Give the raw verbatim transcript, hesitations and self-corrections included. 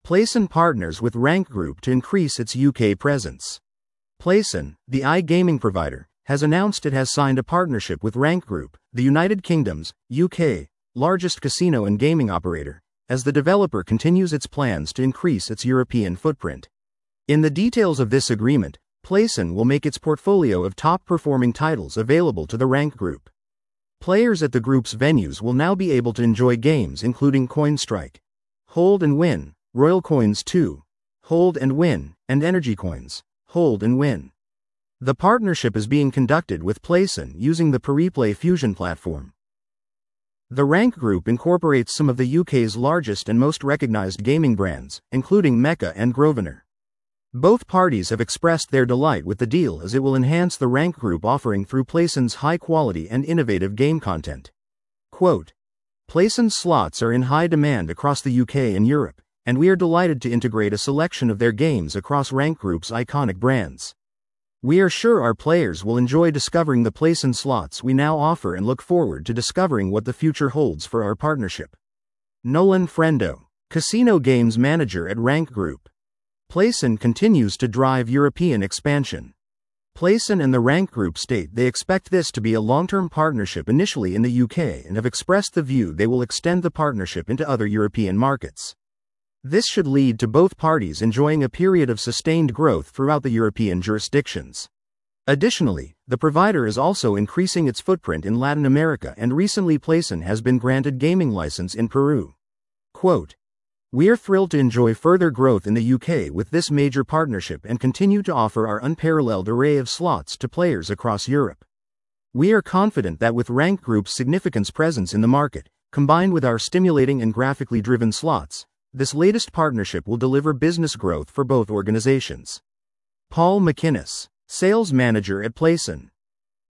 PlaySon partners with Rank Group to increase its U K presence. PlaySon, the iGaming provider, has announced it has signed a partnership with Rank Group, the United Kingdom's, U K, largest casino and gaming operator, as the developer continues its plans to increase its European footprint. In the details of this agreement, PlaySon will make its portfolio of top-performing titles available to the Rank Group. Players at the group's venues will now be able to enjoy games including Coinstrike, Hold and Win, Royal Coins two, Hold and Win, and Energy Coins, Hold and Win. The partnership is being conducted with PlaySon using the Pariplay Fusion platform. The Rank Group incorporates some of the U K's largest and most recognized gaming brands, including Mecca and Grosvenor. Both parties have expressed their delight with the deal as it will enhance the Rank Group offering through PlaySon's high-quality and innovative game content. Quote, PlaySon's slots are in high demand across the U K and Europe, and we are delighted to integrate a selection of their games across Rank Group's iconic brands. We are sure our players will enjoy discovering the PlaySon slots we now offer and look forward to discovering what the future holds for our partnership. Nolan Frendo, Casino Games Manager at Rank Group. PlaySon continues to drive European expansion. PlaySon and the Rank Group state they expect this to be a long-term partnership initially in the U K and have expressed the view they will extend the partnership into other European markets. This should lead to both parties enjoying a period of sustained growth throughout the European jurisdictions. Additionally, the provider is also increasing its footprint in Latin America, and recently PlaySon has been granted gaming license in Peru. Quote, we are thrilled to enjoy further growth in the U K with this major partnership and continue to offer our unparalleled array of slots to players across Europe. We are confident that with Rank Group's significant presence in the market, combined with our stimulating and graphically driven slots, this latest partnership will deliver business growth for both organizations. Paul McInnes, Sales Manager at PlaySon.